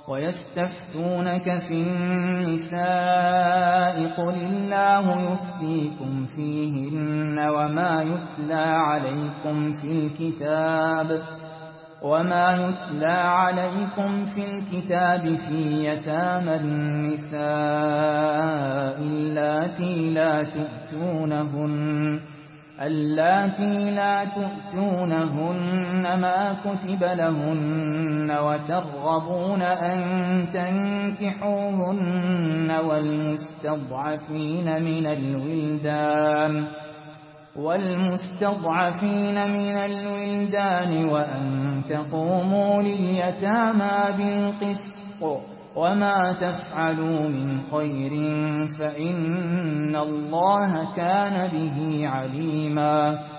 ويستفتونك في النساء قل الله يفتيكم فيهن وما يتلى عليكم في الكتاب في يتامى النساء اللاتي لا تؤتونهن ما كتب لهن وترغبون أن تنكحوهن والمستضعفين من الولدان وأن تقوموا لليتامى بالقسط وما تفعلوا من خير فإن الله كان به عليما